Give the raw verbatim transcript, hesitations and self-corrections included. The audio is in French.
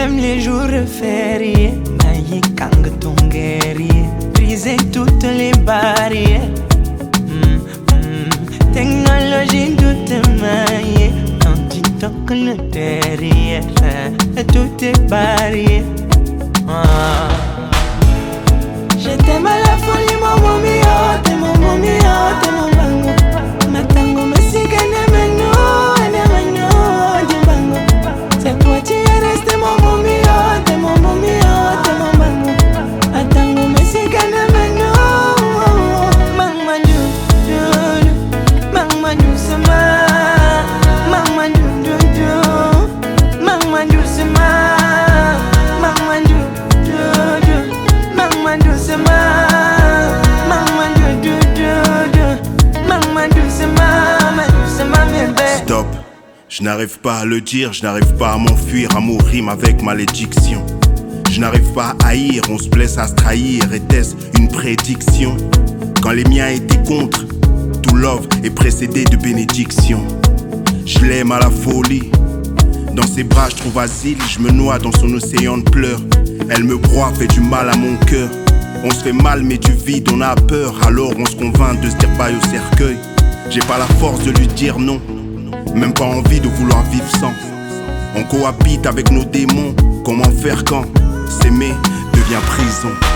même les jours fériés. Naïe kang ton guerrier, briser toutes les barrières. Mm, mm. Technologie toute maillée, quand tu toques le derrière, tout est barrière. Ah. Je t'aime à la folie, mon momio, t'es mon momio, t'es mon bango. Ma tango me sigue en meno, en meno, du bango. C'est toi tu es resté mon momio, t'es mon momio, t'es mon bango. Ma tango me sigue en meno. Mama du, du, mama du sama, mama du du du, mama du sama, mama du du du, mama du sama, mama du du du du, mama du sama, mama du sama bébé. Stop, je n'arrive pas à le dire, je n'arrive pas à m'enfuir, amour rime avec malédiction. Je n'arrive pas à haïr, on se blesse à se trahir, était-ce une prédiction? Quand les miens étaient contre, tout love est précédé de bénédiction. Je l'aime à la folie, dans ses bras je trouve asile, je me noie dans son océan de pleurs. Elle me broie, fait du mal à mon cœur. On se fait mal mais du vide on a peur, alors on se convainc de se dire bye au cercueil. J'ai pas la force de lui dire non, même pas envie de vouloir vivre sans. On cohabite avec nos démons, comment faire quand s'aimer devient prison?